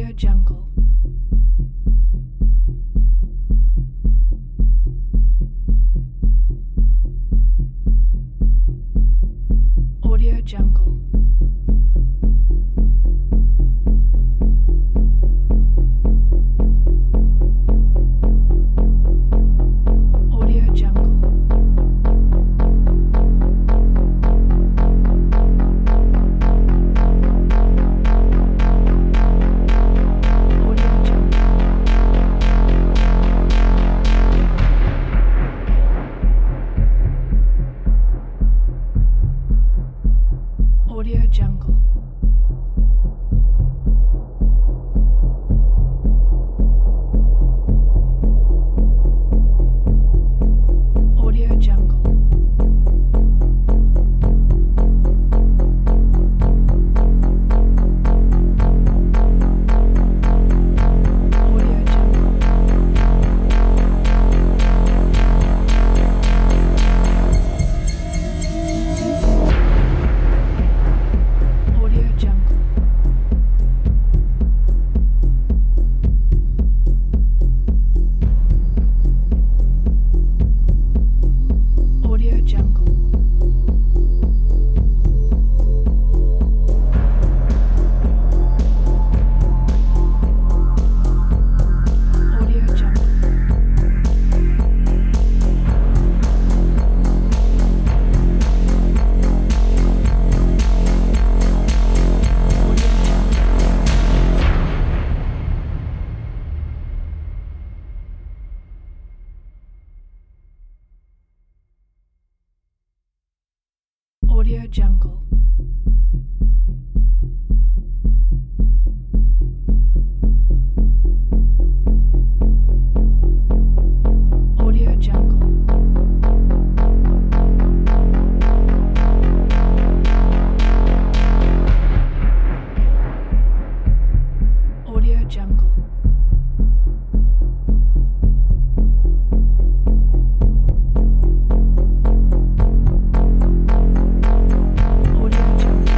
Audio Jungle. Audio Jungle. Audio Jungle. Audio Jungle. Audio Jungle. Audio Jungle. Audio Jungle. Audio Jungle. Audio Jungle. Audio Jungle. Audio Jungle. Audio Jungle. Audio Jungle.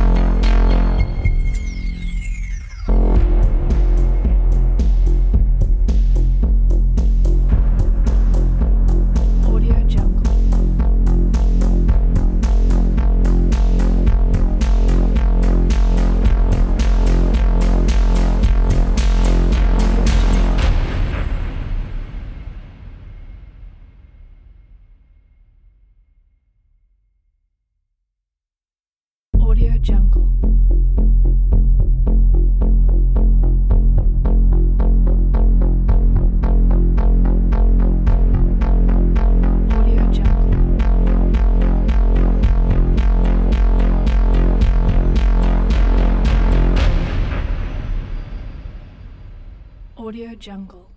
Audio Jungle. Audio Jungle. Audio Jungle. Audio Jungle.